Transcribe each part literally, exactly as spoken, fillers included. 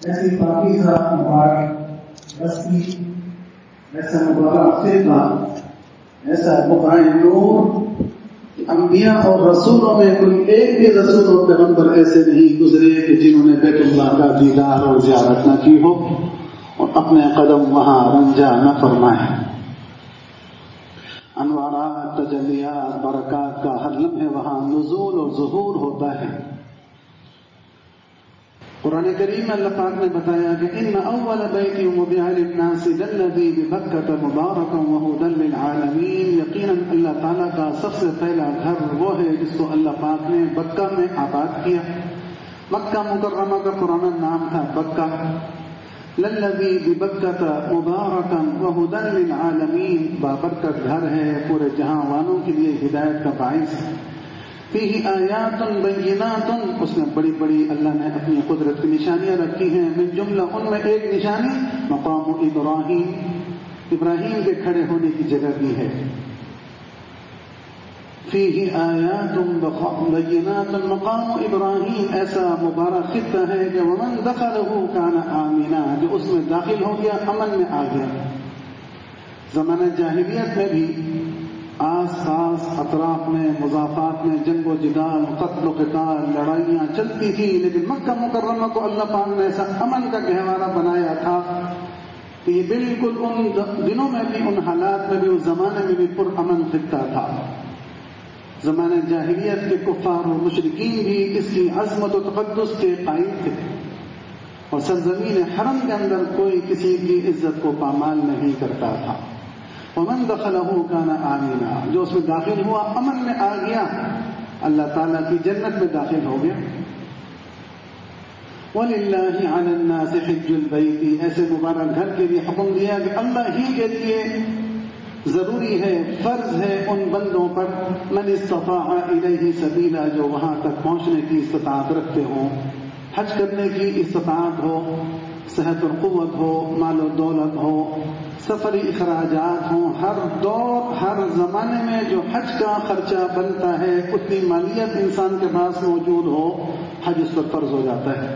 ایسی پاکیزہ مبارک بستی، ایسا مبارک خطہ، ایسا بقائے نور، انبیاء اور رسولوں میں کوئی ایک بھی رسول اور پیغمبر ایسے نہیں گزرے کہ جنہوں نے بیت اللہ کا دیدار اور زیارت نہ کی ہو اور اپنے قدم وہاں رنجا نہ فرمائے۔ انوارات، تجلیات، برکات کا ہر لمحے وہاں نزول اور ظہور ہوتا ہے۔ قرآن کریم میں اللہ پاک نے بتایا کہ ان اول بیت وضع للناس للذی ببکۃ مبارکا وہدی للعالمین، یقیناً اللہ تعالیٰ کا سب سے پہلا گھر وہ ہے جس کو اللہ پاک نے بکہ میں آباد کیا۔ مکہ مکرمہ کا پرانا نام تھا بکہ۔ للذی ببکۃ مبارکا وہدی للعالمین، بابرکت گھر ہے، پورے جہاں والوں کے لیے ہدایت کا باعث۔ فیہ آیات بینات، اس میں بڑی بڑی اللہ نے اپنی قدرت کی نشانیاں رکھی ہیں۔ من جملہ ان میں ایک نشانی مقام ابراہیم، ابراہیم کے کھڑے ہونے کی جگہ بھی ہے۔ فیہ آیات بینات مقام ابراہیم، ایسا مبارک خطہ ہے کہ ومن دخلہ کان آمنا، جو اس میں داخل ہو گیا امن میں آ گیا۔ زمانہ جاہلیت میں بھی آس پاس اطراف میں مضافات میں جنگ و جدال، قتل و قتال، لڑائیاں چلتی تھی، لیکن مکہ مکرمہ کو اللہ پاک نے ایسا امن کا گہوارہ بنایا تھا کہ یہ بالکل ان دنوں میں بھی، ان حالات میں بھی، اس زمانے میں بھی پر امن خطہ تھا۔ زمانہ جاہلیت کے کفار اور مشرکین بھی اس کی عظمت و تقدس کے قائل تھے، اور سرزمین حرم کے اندر کوئی کسی کی عزت کو پامال نہیں کرتا تھا۔ ومن دخلہ کان آمنا، جو اس میں داخل ہوا امن میں آ گیا، اللہ تعالیٰ کی جنت میں داخل ہو گیا۔ وَلِلَّهِ عَلَى النَّاسِ حِجُّ الْبَيْتِ، ایسے مبارک گھر کے لیے حکم دیا کہ اللہ ہی کے لیے ضروری ہے، فرض ہے ان بندوں پر، من استطاع الیہ سبیلا، جو وہاں تک پہنچنے کی استطاعت رکھتے ہوں، حج کرنے کی استطاعت ہو، صحت اور قوت ہو، مال و دولت ہو، سفری اخراجات ہوں، ہر دور ہر زمانے میں جو حج کا خرچہ بنتا ہے اتنی مالیت انسان کے پاس موجود ہو، حج اس پر فرض ہو جاتا ہے۔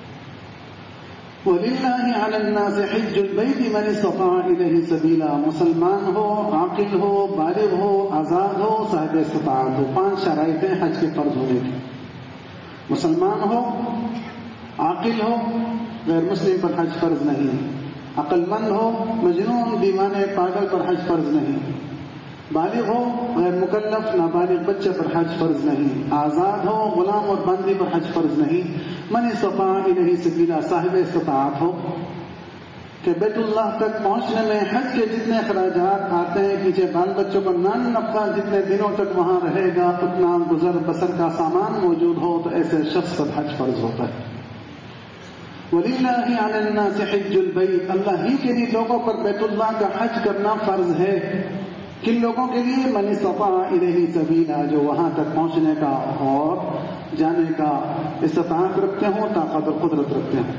وَلِلَّهِ عَلَى النَّاسِ حِجُّ الْبَيْتِ مَنِ اسْتَطَاعَ إِلَيْهِ سَبِيلًا، مسلمان ہو، عاقل ہو، بالغ ہو، آزاد ہو، صاحب استطاعت ہو، پانچ شرائطیں حج کے فرض ہونے کی۔ مسلمان ہو، عاقل ہو، غیر مسلم پر حج فرض نہیں، عقل مند ہو، مجنون دیوانے پاگل پر حج فرض نہیں، بالغ ہو، غیر مکلف نابالغ بچے پر حج فرض نہیں، آزاد ہو، غلام اور بندی پر حج فرض نہیں، من استطاع الیہ سبیلا، صاحب استطاعت ہو کہ بیت اللہ تک پہنچنے میں حج کے جتنے اخراجات آتے ہیں، پیچھے بال بچوں کو نان نفقہ جتنے دنوں تک وہاں رہے گا اتنا گزر بسر کا سامان موجود ہو، تو ایسے شخص پر حج فرض ہوتا ہے۔ وَلِلَّهِ عَلَى النَّاسِ حِجُّ الْبَيْتِ، اللہ ہی کے لیے لوگوں پر بیت اللہ کا حج کرنا فرض ہے۔ کن لوگوں کے لیے؟ من استطاع الیہ سبیلا، جو وہاں تک پہنچنے کا اور جانے کا استطاعت رکھتے ہوں، طاقت اور قدرت رکھتے ہوں۔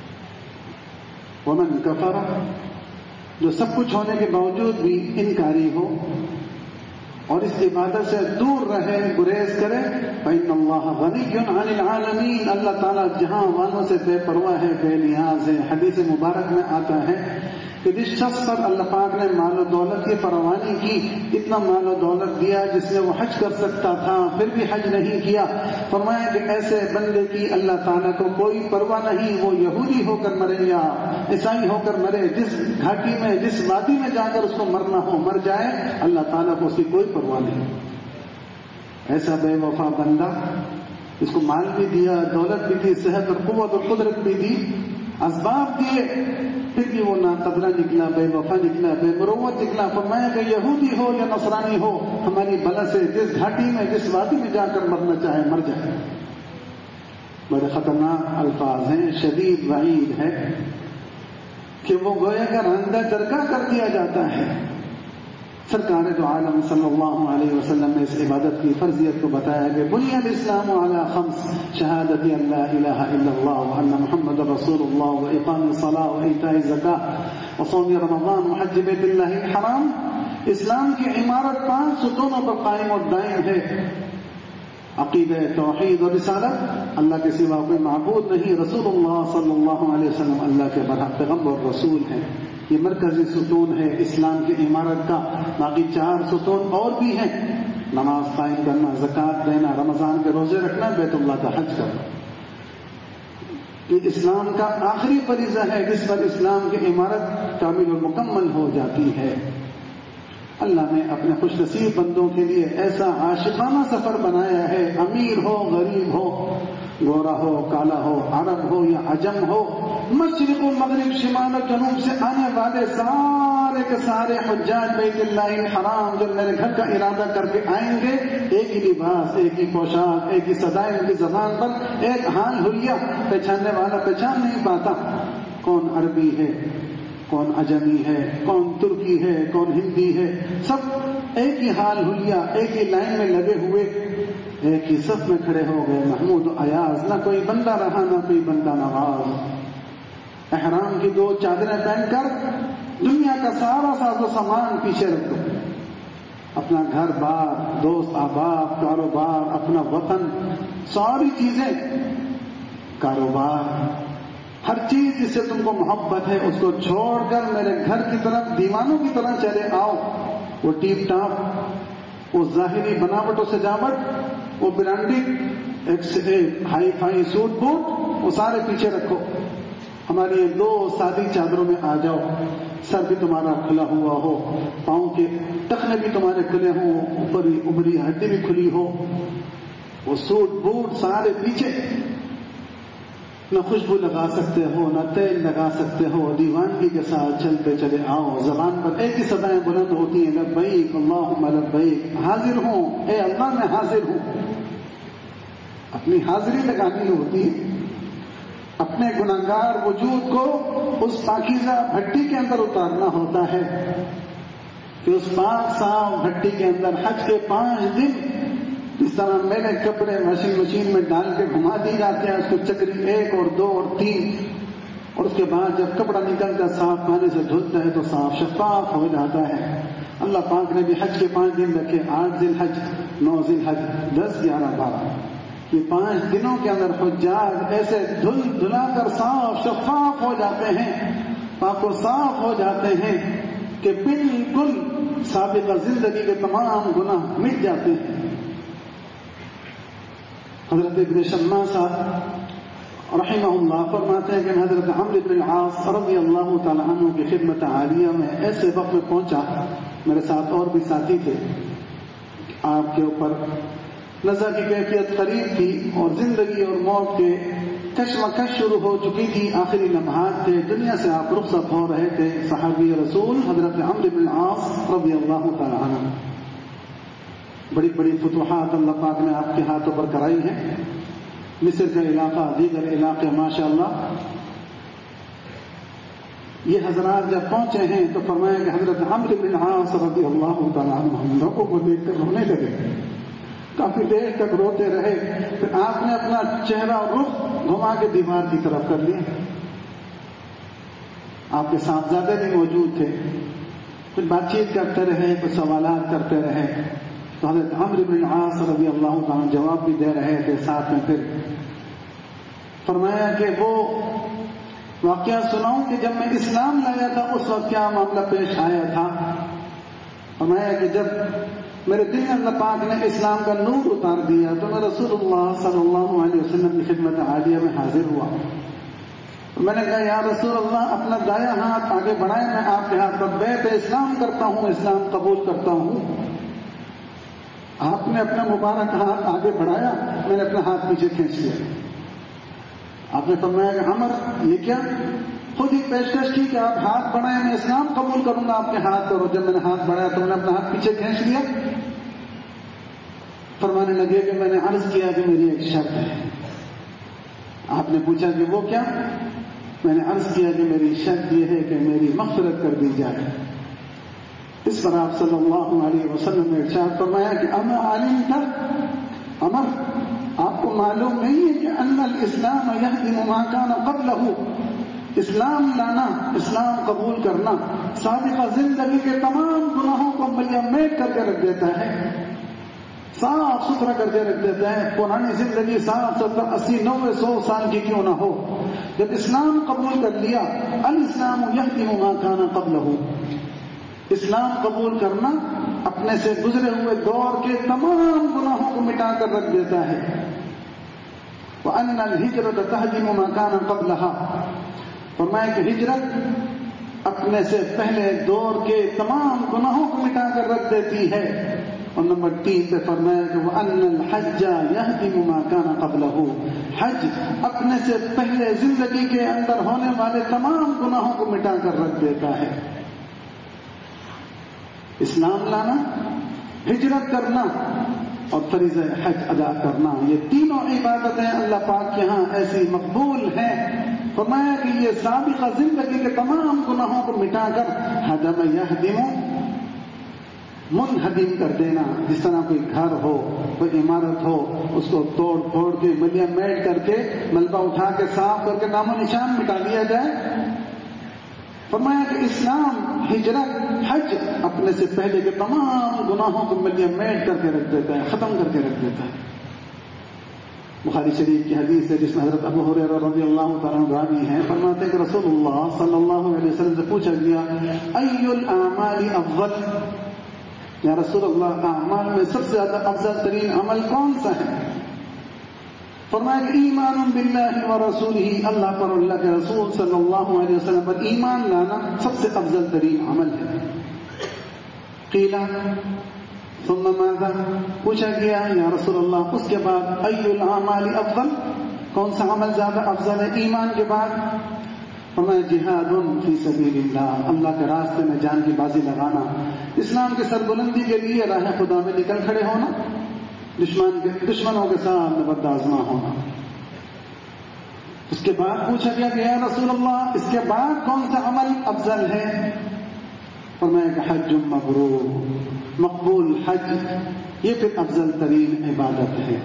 ومن کفر، جو سب کچھ ہونے کے باوجود بھی انکاری ہو اور اس عبادت سے دور رہے، گریز کرے، فإن اللہ غنی عن العالمین، اللہ تعالیٰ جہاں والوں سے بے پرواہ ہے، بے نیاز ہے۔ حدیث مبارک میں آتا ہے کہ جس شخص پر اللہ پاک نے مال و دولت کی فراوانی کی، اتنا مال و دولت دیا جس میں وہ حج کر سکتا تھا پھر بھی حج نہیں کیا، فرمایا کہ ایسے بندے کی اللہ تعالیٰ کو کوئی پرواہ نہیں، وہ یہودی ہو کر مرے یا عیسائی ہو کر مرے، جس گھاٹی میں جس وادی میں جا کر اس کو مرنا ہو مر جائے، اللہ تعالیٰ کو اس کی کوئی پرواہ نہیں۔ ایسا بے وفا بندہ، اس کو مال بھی دیا، دولت بھی دی، صحت اور قوت اور قدرت بھی دی، اسباب دیے، پھر بھی وہ ناقدرہ نکلا، بے وفا نکلا، بے مروت نکلا۔ فرمایا کہ یہودی ہو یا نصرانی ہو، ہماری بلا سے جس گھاٹی میں جس وادی میں جا کر مرنا چاہے مر جائے۔ بڑے خطرناک الفاظ ہیں، شدید وعید ہے کہ وہ گویا کا راندہ درگاہ کر دیا جاتا ہے۔ سرکار دو عالم صلی اللہ علیہ وسلم نے اس عبادت کی فرضیت کو بتایا کہ بنی الاسلام علی خمس، شہادت ان لا الہ الا اللہ وان محمد رسول اللہ واقام الصلاۃ وایتاء الزکاۃ وصوم رمضان وحج بیت اللہ الحرام۔ اسلام کی عمارت پانچ ستونوں پر قائم اور دائم ہے۔ عقیدہ توحید اور رسالت، اللہ کے سوا کوئی معبود نہیں، رسول اللہ صلی اللہ علیہ وسلم اللہ کے برحق پیغمبر اور رسول ہیں. یہ مرکزی ستون ہے اسلام کی عمارت کا. باقی چار ستون اور بھی ہیں، نماز قائم کرنا، زکوٰۃ دینا، رمضان کے روزے رکھنا، بیت اللہ کا حج کرنا. یہ اسلام کا آخری فریضہ ہے جس پر اسلام کی عمارت کامل و مکمل ہو جاتی ہے. اللہ نے اپنے خوش نصیب بندوں کے لیے ایسا عاشقانہ سفر بنایا ہے، امیر ہو غریب ہو، گورا ہو کالا ہو، عرب ہو یا عجم ہو، مشرق و مغرب شمال و جنوب سے آنے والے سارے کے سارے حجاج بیت اللہ الحرام جب میرے گھر کا ارادہ کر کے آئیں گے، ایک ہی لباس، ایک ہی پوشاک، ایک ہی سدائے، ان کی زبان پر ایک حال حلیہ، پہچاننے والا پہچان نہیں پاتا کون عربی ہے، کون عجمی ہے، کون ترکی ہے، کون ہندی ہے، سب ایک ہی حال حلیہ، ایک ہی لائن میں لگے ہوئے، ایک ہی صف میں کھڑے ہو گئے، محمود و ایاز، نہ کوئی بندہ رہا نہ کوئی بندہ نواز. احرام کی دو چادریں پہن کر دنیا کا سارا ساز و سامان پیچھے رکھ دو، اپنا گھر بار، دوست احباب، کاروبار، اپنا وطن، ساری چیزیں، کاروبار، ہر چیز جس سے تم کو محبت ہے اس کو چھوڑ کر میرے گھر کی طرف دیوانوں کی طرح چلے آؤ. وہ ٹیپ ٹاپ، وہ ظاہری بناوٹ و سجاوٹ، وہ برانڈنگ، ایک سے ایک ہائی فائی سوٹ بوٹ، وہ سارے پیچھے رکھو. ہماری یہ دو سادی چادروں میں آ جاؤ، سر بھی تمہارا کھلا ہوا ہو، پاؤں کے ٹخنے بھی تمہارے کھلے ہوں، اوپر ابری ہڈی بھی کھلی ہو، وہ سوٹ بوٹ سارے پیچھے. نہ خوشبو لگا سکتے ہو، نہ تیل لگا سکتے ہو، دیوانگی کے ساتھ چلتے چلے آؤ. زبان پر ایک ہی صدائیں بلند ہوتی ہیں، لبیک اللہم لبیک، حاضر ہوں اے اللہ میں حاضر ہوں. اپنی حاضری لگانی ہوتی ہے، اپنے گناہگار وجود کو اس پاکیزہ بھٹی کے اندر اتارنا ہوتا ہے کہ اس پاک صاف بھٹی کے اندر حج کے پانچ دن اس طرح میرے کپڑے واشنگ مشین میں ڈال کے گھما دی جاتے ہیں، اس کو چکری ایک اور دو اور تین، اور اس کے بعد جب کپڑا نکل کر صاف پانی سے دھلتا ہے تو صاف شفاف ہو جاتا ہے. اللہ پاک نے بھی حج کے پانچ دن رکھے، آٹھ ذی الحج، نو ذی الحج، دس، گیارہ، بارہ. یہ پانچ دنوں کے اندر حجاج ایسے دھل دھلا کر صاف شفاف ہو جاتے ہیں، پاک و صاف ہو جاتے ہیں کہ بالکل سابقہ زندگی کے تمام گناہ مٹ جاتے ہیں. حضرت ابن شماسہ رحمہ اللہ فرماتے ہیں کہ حضرت عمرو بن العاص رضی اللہ تعالی عنہ کی خدمت عالیہ میں ایسے وقت میں پہنچا، میرے ساتھ اور بھی ساتھی تھے، آپ کے اوپر نزا کی کیفیت قریب تھی اور زندگی اور موت کے کشمکش شروع ہو چکی تھی، آخری لمحات تھے، دنیا سے آپ رخصت ہو رہے تھے. صحابی رسول حضرت عمرو بن العاص رضی اللہ تعالی عنہ، بڑی بڑی فتوحات اللہ پاک نے آپ کے ہاتھوں پر کرائی ہیں، مصر کا علاقہ، دیگر علاقے، ماشاءاللہ. یہ حضرات جب پہنچے ہیں تو فرمایا کہ حضرت عمرو بن العاص رضی اللہ تعالیٰ عنہ ہم لوگوں کو دیکھ کر رونے لگے، کافی دیر تک روتے رہے. پھر آپ نے اپنا چہرہ اور رخ گھما کے دیوار کی طرف کر لیا. آپ کے صاحبزادے بھی موجود تھے، پھر بات چیت کرتے رہے، کچھ سوالات کرتے رہے. تو حضرت عمرو بن العاص رضی اللہ تعالیٰ جواب بھی دے رہے تھے، ساتھ میں پھر فرمایا کہ وہ واقعہ سناؤں کہ جب میں اسلام لایا تھا اس وقت کیا معاملہ پیش آیا تھا. فرمایا کہ جب میرے دل میں اللہ پاک نے اسلام کا نور اتار دیا تو میں رسول اللہ صلی اللہ علیہ وسلم کی خدمت عالیہ میں حاضر ہوا. میں نے کہا یا رسول اللہ اپنا دایاں ہاتھ آگے بڑھائیں، میں آپ کے ہاتھ پر بیعت اسلام کرتا ہوں، اسلام قبول کرتا ہوں. آپ نے اپنا مبارک ہاتھ آگے بڑھایا، میں نے اپنا ہاتھ پیچھے کھینچ لیا. آپ نے فرمایا کہ عمر یہ کیا؟ خود ہی پیشکش کی کہ آپ ہاتھ بڑھائیں، میں اسلام قبول کروں گا آپ کے ہاتھ پر. جب میں نے ہاتھ بڑھایا تو میں نے اپنا ہاتھ پیچھے کھینچ لیا. فرمانے لگے کہ میں نے عرض کیا کہ میری ایک شرط ہے. آپ نے پوچھا کہ وہ کیا؟ میں نے عرض کیا کہ میری شرط یہ ہے کہ میری مغفرت کر دی جائے. اس پر آپ صلی اللہ علیہ وسلم نے ارشاد فرمایا کہ اما عالم تھا عمر، آپ کو معلوم نہیں ہے کہ ان الاسلام یہدم ما کان قبلہ، اسلام لانا، اسلام قبول کرنا سابقہ زندگی کے تمام گناہوں کو ملیا میٹ کر کے رکھ دیتا ہے. صاف ستھرا کر کے رکھ دیتا ہے. پرانی زندگی ساٹھ ستر اسی نوے سو سال کی کیوں نہ ہو, جب اسلام قبول کر لیا, الاسلام یہدم ما کان قبلہ, اسلام قبول کرنا اپنے سے گزرے ہوئے دور کے تمام گناہوں کو مٹا کر رکھ دیتا ہے. وَأَنَّ الْهِجْرَةَ تَهْدِمُ مَا كَانَ قَبْلَهَا, فرمایا کہ ہجرت اپنے سے پہلے دور کے تمام گناہوں کو مٹا کر رکھ دیتی ہے. اور نمبر تین پہ فرمایا کہ وَأَنَّ الْحَجَّ يَهْدِمُ مَا كَانَ قَبْلَهُ, حج اپنے سے پہلے زندگی کے اندر ہونے والے تمام گناہوں کو مٹا کر رکھ دیتا ہے. اسلام لانا, ہجرت کرنا اور فریضہ حج ادا کرنا, یہ تینوں عبادتیں اللہ پاک کے ہاں ایسی مقبول ہیں. فرمایا کہ یہ سابقہ زندگی کے تمام گناہوں کو مٹا کر ہدم یہدم, منہدم کر دینا. جس طرح کوئی گھر ہو, کوئی عمارت ہو, اس کو توڑ پھوڑ کے ملیا میٹ کر کے ملبہ اٹھا کے صاف کر کے نام و نشان مٹا دیا جائے. فرمایا کہ اسلام, ہجرت, حج اپنے سے پہلے کے تمام گناہوں کو ملیا میٹ کر کے رکھ دیتا ہے, ختم کر کے رکھ دیتا ہے. بخاری شریف کی حدیث ہے جس میں حضرت ابو ہریرہ رضی اللہ تعالیٰ عنہ راوی ہیں, فرماتے ہیں کہ رسول اللہ صلی اللہ علیہ وسلم سے پوچھا گیا ای الاعمال افضل, یا رسول اللہ اعمال میں سب سے زیادہ افضل ترین عمل کون سا ہے؟ فرمایا کہ ایمان باللہ ورسولہ, اللہ پر اللہ کے رسول صلی اللہ علیہ وسلم پر ایمان لانا سب سے افضل ترین عمل ہے. قیل ثم ماذا, پوچھا گیا یا رسول اللہ اس کے بعد ای الاعمال افضل, کون سا عمل زیادہ افضل ہے ایمان کے بعد؟ فرمایا جہاد فی سبیل اللہ, اللہ کے راستے میں جان کی بازی لگانا, اسلام کی سربلندی کے لیے راہ خدا میں نکل کھڑے ہونا, دشمن کے دشمنوں کے ساتھ نبرد آزما ہونا. اس کے بعد پوچھا گیا کہ یا رسول اللہ اس کے بعد کون سا عمل افضل ہے؟ فرمایا کہ حج مبرور, مقبول حج, یہ پھر افضل ترین عبادت ہے.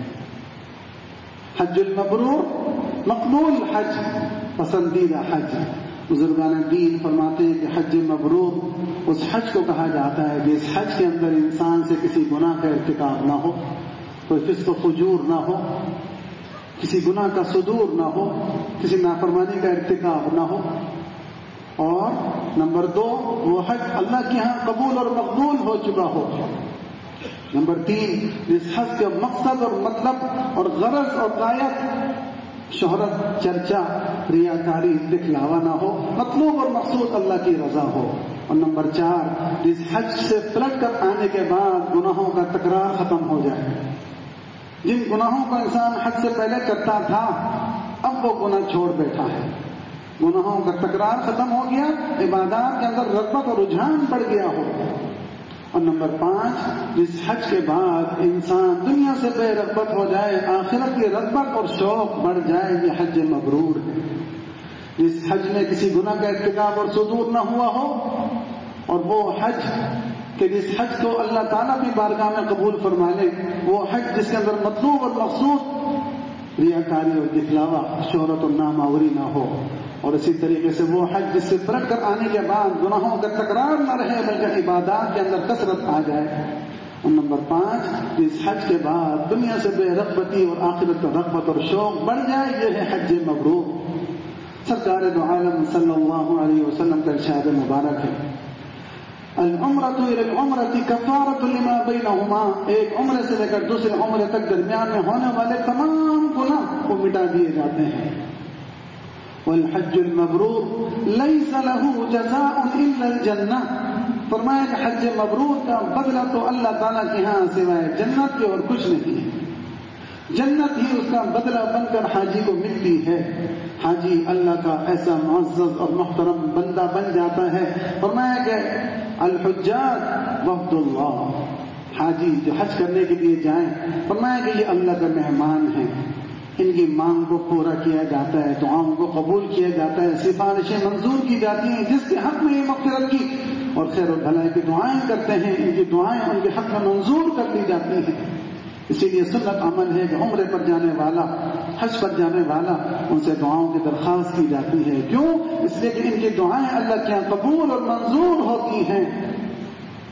حج المبرور, مقبول حج, پسندیدہ حج. بزرگان دین فرماتے ہیں کہ حج مبرور اس حج کو کہا جاتا ہے کہ اس حج کے اندر انسان سے کسی گناہ کا ارتکاب نہ ہو, کوئی فسق و فجور نہ ہو, کسی گناہ کا صدور نہ ہو, کسی نافرمانی کا ارتکاب نہ ہو. اور نمبر دو, وہ حج اللہ کے ہاں قبول اور مقبول ہو چکا ہو. نمبر تین, اس حج کا مقصد اور مطلب اور غرض اور غایت شہرت, چرچا, ریاکاری, دکھلاوا نہ ہو, مطلوب اور مقصود اللہ کی رضا ہو. اور نمبر چار, اس حج سے پلٹ کر آنے کے بعد گناہوں کا تکرار ختم ہو جائے. جن گناہوں کا انسان حج سے پہلے کرتا تھا اب وہ گناہ چھوڑ بیٹھا ہے, گناہوں کا تکرار ختم ہو گیا, عبادات کے اندر رغبت اور رجحان بڑھ گیا ہو. اور نمبر پانچ, جس حج کے بعد انسان دنیا سے بے رغبت ہو جائے, آخرت کی رغبت اور شوق بڑھ جائے, یہ حج مبرور ہے. جس حج میں کسی گناہ کا ارتکاب اور صدور نہ ہوا ہو, اور وہ حج کہ جس حج کو اللہ تعالیٰ کی بارگاہ میں قبول فرما لے, وہ حج جس کے اندر مطلوب اور مقصود ریاکاری اور دکھلاوا, شہرت اور نامآوری نہ ہو. اور اسی طریقے سے وہ حج جس سے پلٹ کر آنے کے بعد گناہوں کا تکرار نہ رہے بلکہ عبادات کے اندر کثرت آ جائے. اور نمبر پانچ, اس حج کے بعد دنیا سے بے رغبتی اور آخرت کا رغبت اور شوق بڑھ جائے, یہ ہے حج مبرور. سرکار دو عالم صلی اللہ علیہ وسلم کا ارشاد مبارک ہے العمرۃ الی العمرۃ کفارۃ لما بینہما, ایک عمرے سے لے کر دوسرے عمرے تک درمیان میں ہونے والے تمام گناہ کو مٹا دیے جاتے ہیں. والحج المبرور لیس له جزاء الا الجنہ, فرمایا کہ حج مبرور کا بدلہ تو اللہ تعالیٰ کے ہاں سوائے جنت کے اور کچھ نہیں ہے. جنت ہی اس کا بدلہ بن کر حاجی کو ملتی ہے. حاجی اللہ کا ایسا معزز اور محترم بندہ بن جاتا ہے. فرمایا کہ الحجاج وفد اللہ, حاجی جو حج کرنے کے لیے جائیں, فرمایا کہ یہ اللہ کا مہمان ہیں, ان کی مانگ کو پورا کیا جاتا ہے, دعاؤں کو قبول کیا جاتا ہے, سفارشیں منظور کی جاتی ہیں. جس کے حق میں یہ مغفرت کی اور خیر و بھلائی کی دعائیں کرتے ہیں, ان کی دعائیں ان کے حق میں منظور کر دی جاتی ہیں. اسی لیے سنت عمل ہے کہ عمرے پر جانے والا, حج پر جانے والا, ان سے دعاؤں کی درخواست کی جاتی ہے. کیوں؟ اس لیے کہ ان کی دعائیں اللہ کے یہاں قبول اور منظور ہوتی ہیں.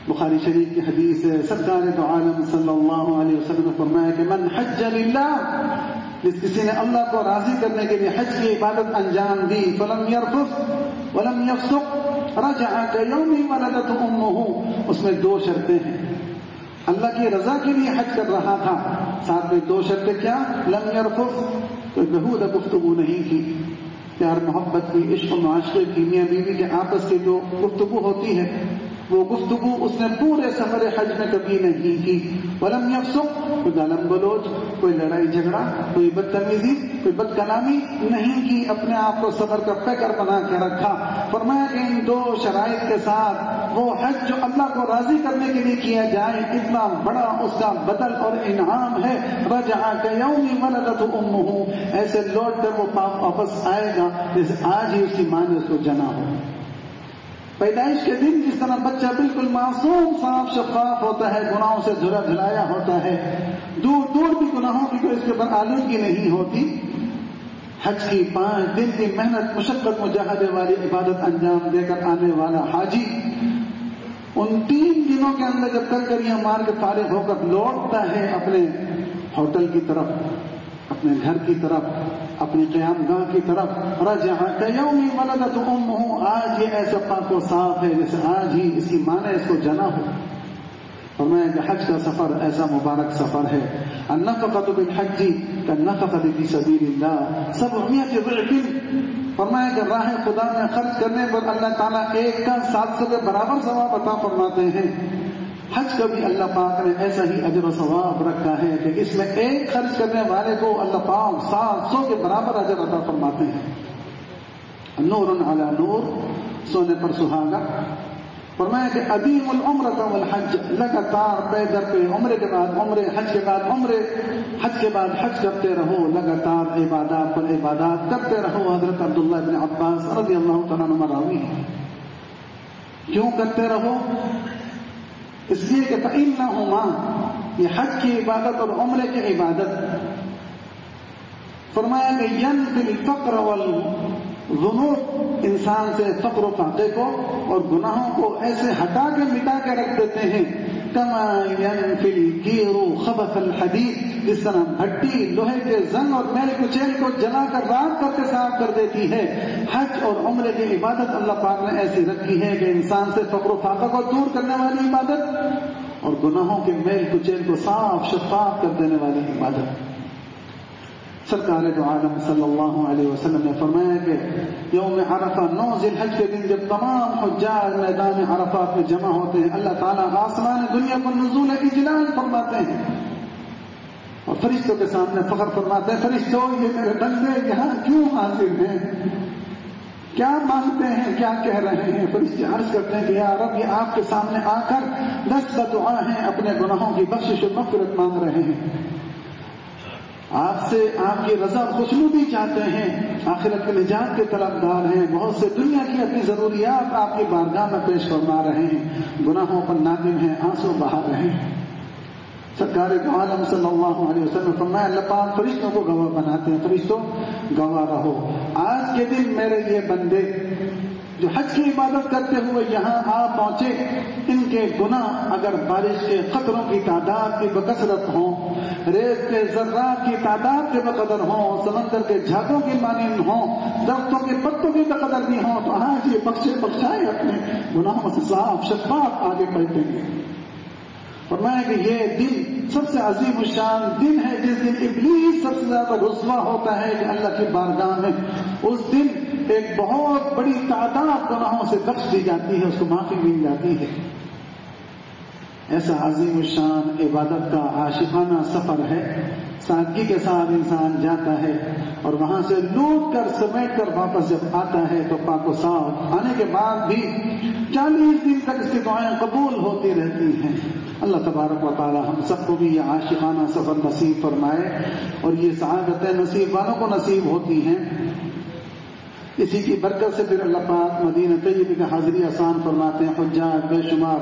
بخاری شریف کی حدیث ہے، سرکار دو عالم صلی اللہ علیہ وسلم نے فرمایا کہ من حج للہ، جس کسی نے اللہ کو راضی کرنے کے لیے حج کی عبادت انجام دی، فلم یرفث ولم یفسق رجع کیوم ولدته امہ، اس میں دو شرطیں ہیں۔ اللہ کی رضا کے لیے حج کر رہا تھا، ساتھ میں دو شرطیں کیا؟ لم یرفث، کوئی بہودہ گفتگو نہیں کی، پیار محبت کی، عشق و معاشرے کی، میاں بیوی کے آپس کی جو گفتگو ہوتی ہے وہ گفتگو اس نے پورے سفر حج میں کبھی نہیں کی۔ ولم یفسق، کوئی گالم گلوچ، کوئی لڑائی جھگڑا، کوئی بدتمیزی، کوئی بد کلامی نہیں کی، اپنے آپ کو صبر کا پیکر بنا کے رکھا۔ فرمایا کہ ان دو شرائط کے ساتھ وہ حج جو اللہ کو راضی کرنے کے لیے کیا جائے، اتنا بڑا اس کا بدل اور انعام ہے۔ رجع کیوم ولدته امہ، ایسے لوٹ کر وہ پاک واپس آئے گا جیسے آج ہی اس کی ماں نے اس کو جنا ہو۔ پیدائش کے دن جس طرح بچہ بالکل معصوم صاف شفاف ہوتا ہے، گناہوں سے دھلا دھلایا ہوتا ہے، دور دور بھی گناہوں کی کوئی اس کے اوپر آلودگی نہیں ہوتی، حج کی پانچ دن کی محنت مشقت مجاہدے والی عبادت انجام دے کر آنے والا حاجی ان تین دنوں کے اندر جب کنکریاں مار کے فارغ ہو کر لوٹتا ہے اپنے ہوٹل کی طرف، اپنے گھر کی طرف، اپنی قیام گاہ کی طرف، رجع کیوم ولدته امہ، آج یہ ایسا پاک و صاف ہے جیسے آج ہی اس کی ماں نے اس کو جنا ہو۔ فرمایا کہ حج کا سفر ایسا مبارک سفر ہے، النفقۃ بالحج کالنفقۃ فی سبیل اللہ سبعمائة ضعف، فرمایا کہ راہ خدا میں خرچ کرنے پر اللہ تعالیٰ ایک کا سات سو کے برابر ثواب عطا فرماتے ہیں۔ حج کا بھی اللہ پاک نے ایسا ہی اجر و ثواب رکھا ہے کہ اس میں ایک خرچ کرنے والے کو اللہ پاک سات سو کے برابر اجر عطا فرماتے ہیں۔ نور علی نور، سونے پر سہاگا۔ فرمایا کہ ادیم العمرۃ والحج، لگاتار پے در پہ عمرے کے بعد عمرے، حج کے بعد عمرے، حج کے بعد حج کرتے رہو، لگاتار عبادات پر عبادات کرتے رہو۔ حضرت عبداللہ بن عباس رضی اللہ تعالیٰ عنہ راوی ہیں۔ کیوں کرتے رہو؟ اس لیے کہ فإنہما، یہ حج کی عبادت اور عمرے کی عبادت، فرمایا کہ ینفی الفقر والذنوب، انسان سے فقر و فاقے کو اور گناہوں کو ایسے ہٹا کے مٹا کے رکھ دیتے ہیں، کما ینفی الکیر خبث الحدید، جس طرح بھٹی لوہے کے زنگ اور میل کچیل کو جلا کر راکھ کر کے صاف کر دیتی ہے۔ حج اور عمرے کی عبادت اللہ پاک نے ایسی رکھی ہے کہ انسان سے فقر و فاقہ کو دور کرنے والی عبادت اور گناہوں کے میل کچیل کو صاف شفاف کر دینے والی عبادت۔ سرکار دو عالم صلی اللہ علیہ وسلم نے فرمایا کہ یوم عرفہ، نو ذی الحج کے دن جب تمام حجاج میدان عرفات میں جمع ہوتے ہیں، اللہ تعالیٰ آسمان دنیا پر نزول اجلال فرماتے ہیں اور فرشتوں کے سامنے فخر فرماتے ہیں، فرشتوں یہ میرے بندے یہاں کیوں حاضر ہیں، کیا مانگتے ہیں، کیا کہہ رہے ہیں؟ فرشتے عرض کرتے ہیں کہ یا رب، یہ آپ کے سامنے آ کر دس بدعا ہیں، اپنے گناہوں کی بخشش و مغفرت مانگ رہے ہیں، آپ سے آپ کی رضا خوشنودی چاہتے ہیں، آخرت کے نجات کے طلبگار ہیں، بہت سے دنیا کی اپنی ضروریات آپ کی بارگاہ میں پیش فرما رہے ہیں، گناہوں پر نادم ہیں، آنسو بہا رہے ہیں۔ سرکار دو عالم صلی اللہ علیہ وسلم فرمایا اللہ پاک فرشتوں کو گواہ بناتے ہیں، فرشتوں گواہ رہو، آج کے دن میرے یہ بندے جو حج کی عبادت کرتے ہوئے یہاں آ پہنچے، ان کے گناہ اگر بارش کے قطروں کی تعداد کی بکثرت ہوں، ریت کے ذرات کی تعداد کے بقدر ہوں، سمندر کے جھاگوں کی مانند ہوں، درختوں کے پتوں کی بقدر بھی ہوں، تو آج یہ بخشے بخشائے اپنے گناہوں سے صاف شفاف آگے بڑھتے گے۔ فرمایا کہ یہ دن سب سے عظیم الشان دن ہے، جس دن ابلیس سب سے زیادہ رسوا ہوتا ہے کہ اللہ کی بارگاہ میں اس دن ایک بہت بڑی تعداد گناہوں سے بخش دی جاتی ہے، اس کو معافی مل جاتی ہے۔ ایسا عظیم الشان عبادت کا عاشقانہ سفر ہے، سادگی کے ساتھ انسان جاتا ہے اور وہاں سے لوٹ کر سمیٹ کر واپس جب آتا ہے تو پاک و صاف آنے کے بعد بھی چالیس دن تک اس کی دعائیں قبول ہوتی رہتی ہیں۔ اللہ تبارک و تعالی ہم سب کو بھی یہ عاشقانہ سفر نصیب فرمائے اور یہ سعادتیں نصیب والوں کو نصیب ہوتی ہیں۔ اسی کی برکت سے پھر اللہ پاک مدینہ طیبہ کی حاضری آسان فرماتے ہیں، حجاج بے شمار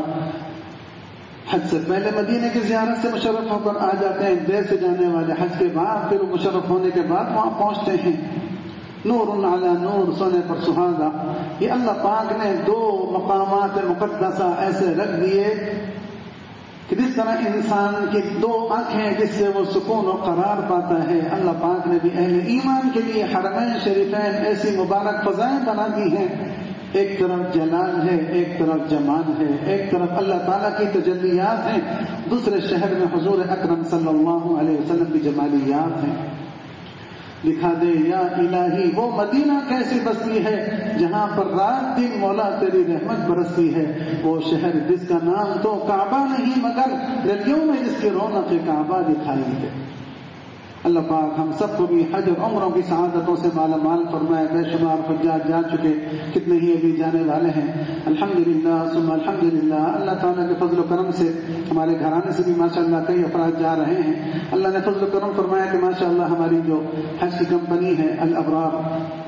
حج سے پہلے مدینے کی زیارت سے مشرف ہو کر آ جاتے ہیں، دیر سے جانے والے حج کے بعد پھر مشرف ہونے کے بعد وہاں پہنچتے ہیں۔ نور علی نور، سونے پر سہاگا. یہ اللہ پاک نے دو مقامات مقدسہ ایسے رکھ دیے کہ جس طرح انسان کی دو آنکھیں جس سے وہ سکون و قرار پاتا ہے، اللہ پاک نے بھی اہل ایمان کے لیے حرمین شریفین ایسی مبارک فضائیں بنا دی ہیں. ایک طرف جلال ہے، ایک طرف جمال ہے، ایک طرف اللہ تعالیٰ کی تجلیات ہیں، دوسرے شہر میں حضور اکرم صلی اللہ علیہ وسلم کی جمالیات ہیں. دکھا دے یا الہی وہ مدینہ کیسی بستی ہے جہاں پر رات دن مولا تیری رحمت برستی ہے، وہ شہر جس کا نام تو کعبہ نہیں مگر گلیوں میں جس کی رونق کعبہ دکھائی ہے. اللہ پاک ہم سب کو بھی حج اور عمروں کی سعادتوں سے مالا مال فرمائے. بے شمار حجاج جا چکے، کتنے ہی ابھی جانے والے ہیں. الحمدللہ ثم الحمدللہ. اللہ تعالیٰ کے فضل و کرم سے ہمارے گھرانے سے بھی ماشاءاللہ کئی افراد جا رہے ہیں. اللہ نے فضل و کرم فرمایا کہ ماشاءاللہ ہماری جو حج کی کمپنی ہے الابرار،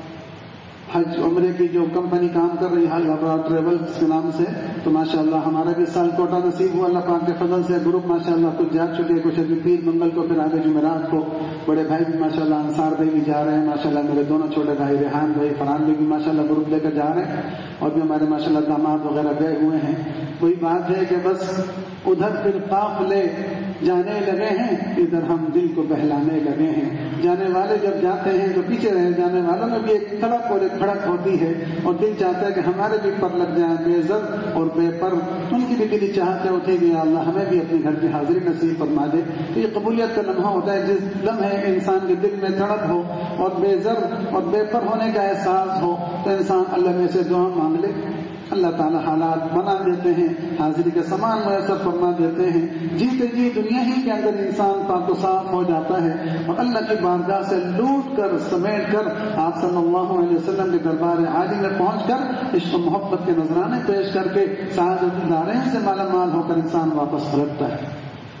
حج عمرے کی جو کمپنی کام کر رہی ہے الابرار ٹریولز کے نام سے، تو ماشاءاللہ ہمارا بھی سال کوٹا نصیب ہوا اللہ پاک کے فضل سے. گروپ ماشاءاللہ کچھ جا چکے، کچھ ابھی پیر منگل کو، پھر آگے جمعرات کو. بڑے بھائی بھی ماشاءاللہ انصار بھائی بھی جا رہے ہیں ماشاءاللہ. میرے دونوں چھوٹے بھائی ریحان بھائی فرحان بھائی بھی ماشاءاللہ گروپ لے کر جا رہے ہیں، اور بھی ہمارے ماشاءاللہ داماد وغیرہ گئے ہوئے ہیں. وہی بات ہے کہ بس ادھر پھر قافلے جانے لگے ہیں، ادھر ہم دل کو بہلانے لگے ہیں. جانے والے جب جاتے ہیں تو پیچھے رہے جانے والوں میں بھی ایک تڑپ اور ایک بھڑک ہوتی ہے، اور دل چاہتا ہے کہ ہمارے بھی پر لگ جائیں بے زر اور بے پر. ان کی بھی دلی چاہتے ہوتے کہ یا اللہ ہمیں بھی اپنے گھر کی حاضری نصیب فرما دے. تو یہ قبولیت کا لمحہ ہوتا ہے جس لمحے انسان کے دل میں تڑپ ہو اور بے زر اور بے پر ہونے کا احساس ہو، تو انسان اللہ میں سے دعا مانگ لے. اللہ تعالیٰ حالات بنا دیتے ہیں، حاضری کا سامان میسر فرما دیتے ہیں. جیتے جی دنیا ہی کے اندر انسان پاک و صاف ہو جاتا ہے، اور اللہ کی بارگاہ سے لوٹ کر سمیٹ کر آپ صلی اللہ علیہ وسلم کے دربار عالی میں پہنچ کر عشق و محبت کے نذرانے پیش کر کے سعادت دارین سے مالا مال ہو کر انسان واپس پلٹتا ہے.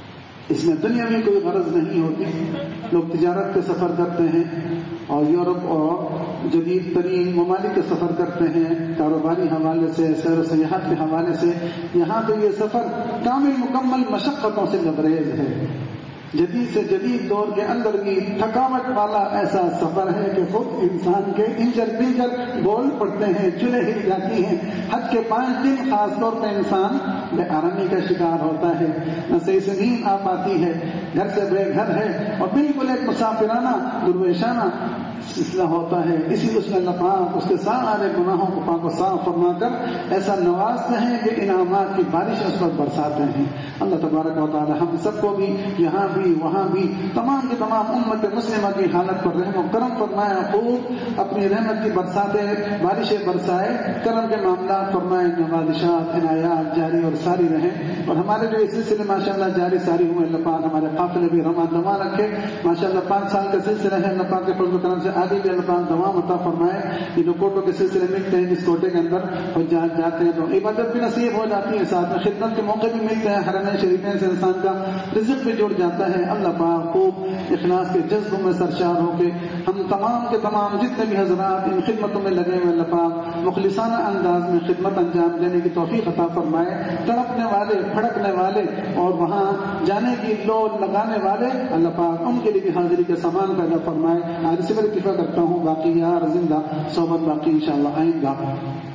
اس میں دنیا میں کوئی غرض نہیں ہوتی. لوگ تجارت کے سفر کرتے ہیں اور یورپ اور جدید ترین ممالک کے سفر کرتے ہیں کاروباری حوالے سے، سیر و سیاحت کے حوالے سے. یہاں تو یہ سفر کامل مکمل مشقتوں سے لبریز ہے. جدید سے جدید دور کے اندر بھی تھکاوٹ والا ایسا سفر ہے کہ خود انسان کے انجر پنجر بول پڑتے ہیں، چلے ہل جاتی ہیں. حج کے پانچ دن خاص طور پہ انسان بے آرامی کا شکار ہوتا ہے، نہ صحیح سے نیند آ پاتی ہے، گھر سے بے گھر ہے، اور بالکل ایک مسافرانہ درویشانہ سلسلہ ہوتا ہے. اسی اس میں اللہ پاک اس کے سارے گناہوں کو پاک و صاف فرما کر ایسا نوازتے ہیں کہ انعامات کی بارش اس پر برساتے ہیں. اللہ تبارک و تعالی ہم سب کو بھی یہاں بھی وہاں بھی تمام کے تمام امت مسلمہ کی حالت پر رحم و کرم فرمائے، خوب اپنی رحمت کی برساتیں بارشیں برسائے، کرم کے معاملات فرمائے، نوازشات عنایات جاری اور ساری رہیں. اور ہمارے جو اس سلسلے ماشاءاللہ جاری ساری ہوئے، اللہ پاک ہمارے قافلے بھی رواں دواں رکھے. ماشاءاللہ پانچ سال کا سلسلہ ہے، اللہ پاک کے فضل و کرم سے آگے بھی اللہ پاک دوام عطا فرمائے. یہ جو کوٹوں کے سلسلے ملتے ہیں، جس کوٹے کے اندر حجاج جاتے ہیں تو عبادت بھی نصیب ہو جاتی ہے، ساتھ میں خدمت کے موقع بھی ملتے ہیں، حرمین شریفین سے انسان کا رزق بھی جڑ جاتا ہے. اللہ پاک خوب اخلاص کے جذبوں میں سرشار ہو کے ہم تمام کے تمام جتنے بھی حضرات ان خدمتوں میں لگے ہوئے، اللہ پاک مخلصانہ انداز میں خدمت انجام دینے کی توفیق عطا فرمائے. تڑپنے والے، بھڑکنے والے اور وہاں جانے کی لو لگانے والے، اللہ پاک ان کے لیے بھی حاضری کے سامان پیدا فرمائے. آج سے میں اتفاق کرتا ہوں، باقی یار زندہ صحبت باقی انشاءاللہ آئندہ.